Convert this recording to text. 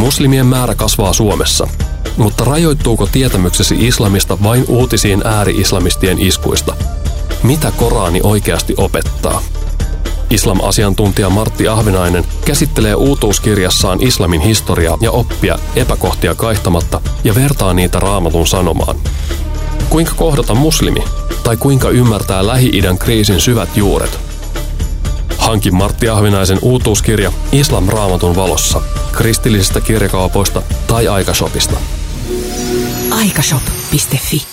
Muslimien määrä kasvaa Suomessa, mutta rajoittuuko tietämyksesi islamista vain uutisiin ääri-islamistien iskuista? Mitä Korani oikeasti opettaa? Islam-asiantuntija Martti Ahvenainen käsittelee uutuuskirjassaan islamin historiaa ja oppia epäkohtia kaihtamatta ja vertaa niitä Raamatun sanomaan. Kuinka kohdata muslimi? Tai kuinka ymmärtää Lähi-idän kriisin syvät juuret? Hanki Martti Ahvenaisen uutuuskirja Islam Raamatun valossa kristillisistä kirjakaupoista tai Aikashopista. Aikashop.fi